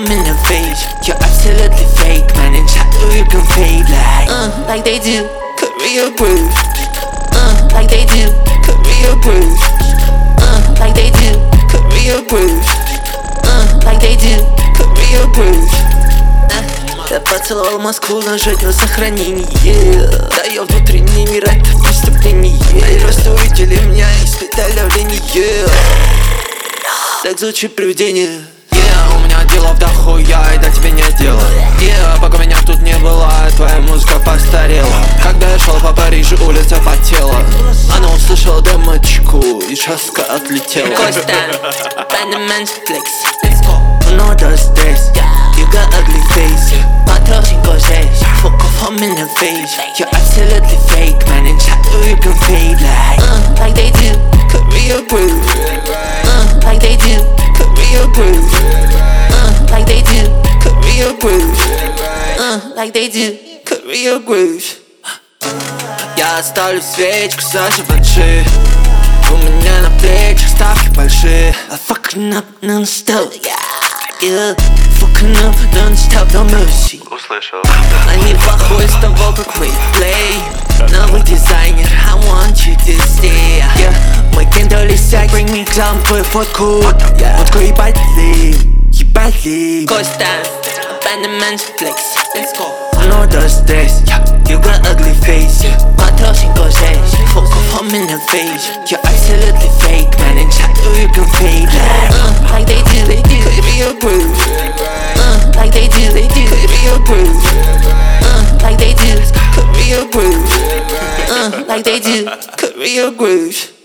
in the face. You're absolutely fake, man, and shadow you can fade like they do, career bruise. Like they do, career bruise. Like they do, career bruise. Like they do, career bruise. Я поцеловал Москву, но жить на сохранение. Да я внутренний мир, это преступление. Они просто увидели меня и испытали давление. Так звучит привидение. У меня дела в дохуя, и до тебе нет дела. Пока меня тут не было, твоя музыка постарела. Когда я шел по Парижу, улица потела. Она услышала демочку и жестко отлетела. No does this, you got ugly face. Patrocin cosas, fuck off, I'm in the face. You're absolutely fake, man, and shadow you can fade like they do, career bruise. Like they do, career bruise. Like they do, career bruise. Like they do, career bruise. Я оставлю свечку за Живанши. У меня на плечах ставки большие. I fucking up non-stop, yeah, fucking up non-stop, no mercy. Услышал. Они в ахуе с того, как мы play. Новый дизайнер, I want you to stay, yeah. Мой кендаль сяк, bring me down, твою фотку. Фотку ебать лим, ебать лим. Costa, abandonment flex, let's go. No does this, you got ugly face. Patrocin cosas, fuck off, I'm in the face. You're absolutely fake, man, and shadow you can fade like they do, career bruise. Like they do, career bruise. Like they do, career bruise. Like they do, career bruise.